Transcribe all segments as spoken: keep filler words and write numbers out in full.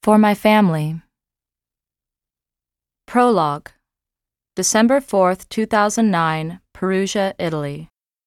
For my family. Prologue. December fourth, two thousand nine, Perugia, Italy.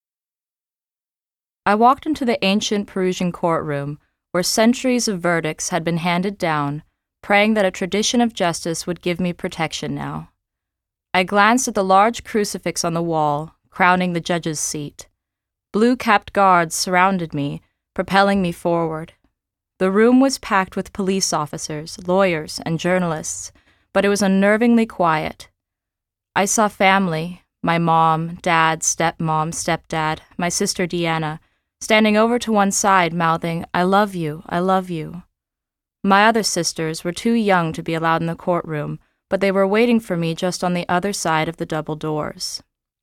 I walked into the ancient Perusian courtroom, where centuries of verdicts had been handed down, praying that a tradition of justice would give me protection now. I glanced at the large crucifix on the wall, crowning the judge's seat. Blue-capped guards surrounded me, propelling me forward. The room was packed with police officers, lawyers, and journalists, but it was unnervingly quiet. I saw family, my mom, dad, stepmom, stepdad, my sister Deanna, standing over to one side mouthing, "I love you, I love you." My other sisters were too young to be allowed in the courtroom, but they were waiting for me just on the other side of the double doors.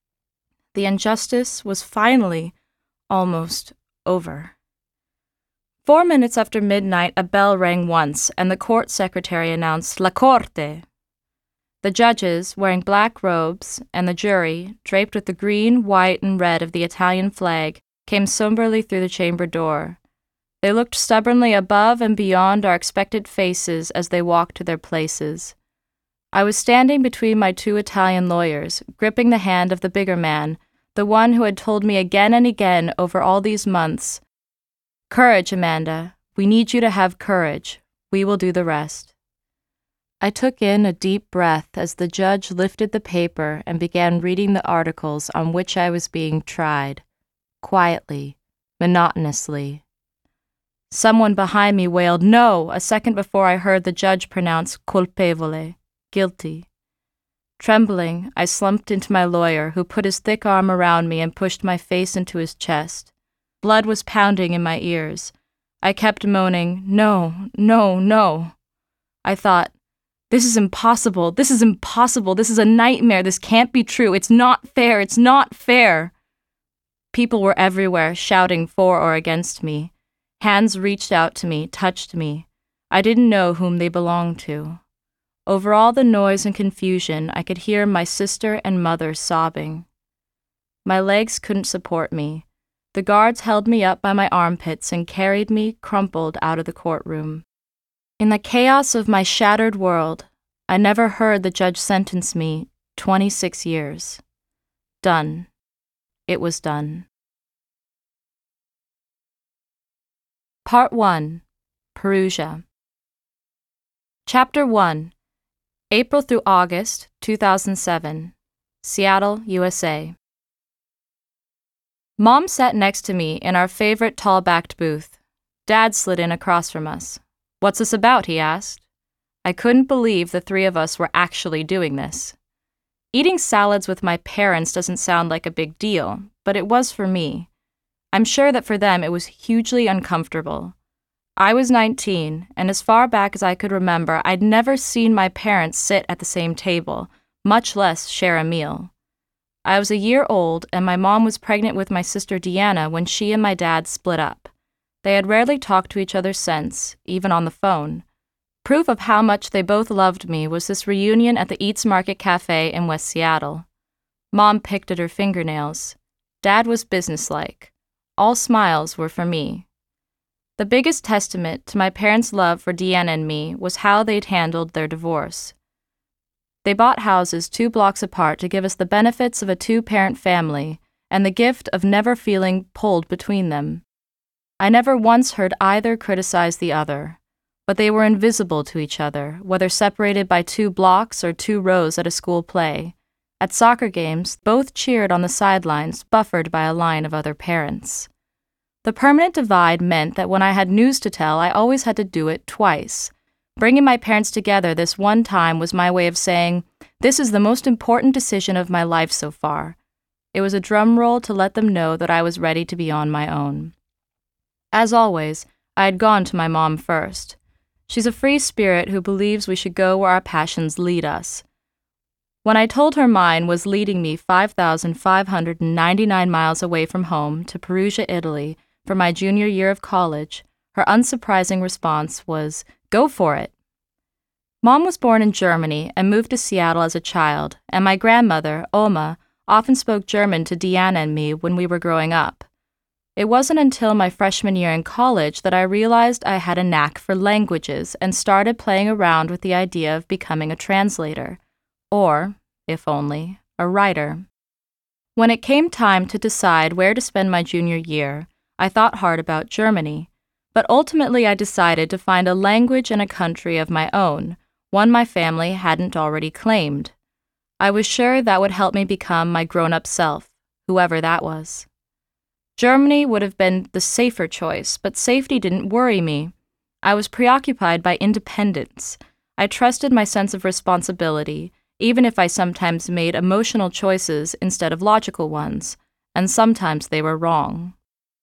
The injustice was finally, almost, over. Four minutes after midnight, a bell rang once, and the court secretary announced, "La Corte!" The judges, wearing black robes, and the jury, draped with the green, white, and red of the Italian flag, came somberly through the chamber door. They looked stubbornly above and beyond our expectant faces as they walked to their places. I was standing between my two Italian lawyers, gripping the hand of the bigger man, the one who had told me again and again over all these months, "Courage, Amanda. We need you to have courage. We will do the rest." I took in a deep breath as the judge lifted the paper and began reading the articles on which I was being tried, quietly, monotonously. Someone behind me wailed, "No!" a second before I heard the judge pronounce colpevole, guilty. Trembling, I slumped into my lawyer, who put his thick arm around me and pushed my face into his chest. Blood was pounding in my ears. I kept moaning, "No, no, no." I thought, "This is impossible, this is impossible, this is a nightmare, this can't be true, it's not fair, it's not fair." People were everywhere, shouting for or against me. Hands reached out to me, touched me. I didn't know whom they belonged to. Over all the noise and confusion, I could hear my sister and mother sobbing. My legs couldn't support me. The guards held me up by my armpits and carried me, crumpled, out of the courtroom. In the chaos of my shattered world, I never heard the judge sentence me twenty-six years. Done. It was done. Part one. Perugia. Chapter one. April through August, two thousand seven. Seattle, U S A. Mom sat next to me in our favorite tall-backed booth. Dad slid in across from us. "What's this about?" he asked. I couldn't believe the three of us were actually doing this. Eating salads with my parents doesn't sound like a big deal, but it was for me. I'm sure that for them it was hugely uncomfortable. I was nineteen, and as far back as I could remember, I'd never seen my parents sit at the same table, much less share a meal. I was a year old, and my mom was pregnant with my sister Deanna when she and my dad split up. They had rarely talked to each other since, even on the phone. Proof of how much they both loved me was this reunion at the Eats Market Cafe in West Seattle. Mom picked at her fingernails. Dad was businesslike. All smiles were for me. The biggest testament to my parents' love for Deanna and me was how they'd handled their divorce. They bought houses two blocks apart to give us the benefits of a two-parent family and the gift of never feeling pulled between them. I never once heard either criticize the other, but they were invisible to each other, whether separated by two blocks or two rows at a school play. At soccer games, both cheered on the sidelines, buffered by a line of other parents. The permanent divide meant that when I had news to tell, I always had to do it twice. Bringing my parents together this one time was my way of saying, "This is the most important decision of my life so far." It was a drum roll to let them know that I was ready to be on my own. As always, I had gone to my mom first. She's a free spirit who believes we should go where our passions lead us. When I told her mine was leading me five thousand five hundred ninety-nine miles away from home to Perugia, Italy, for my junior year of college, her unsurprising response was, "Go for it." Mom was born in Germany and moved to Seattle as a child, and my grandmother, Oma, often spoke German to Deanna and me when we were growing up. It wasn't until my freshman year in college that I realized I had a knack for languages and started playing around with the idea of becoming a translator, or, if only, a writer. When it came time to decide where to spend my junior year, I thought hard about Germany, but ultimately I decided to find a language and a country of my own, one my family hadn't already claimed. I was sure that would help me become my grown-up self, whoever that was. Germany would have been the safer choice, but safety didn't worry me. I was preoccupied by independence. I trusted my sense of responsibility, even if I sometimes made emotional choices instead of logical ones, and sometimes they were wrong.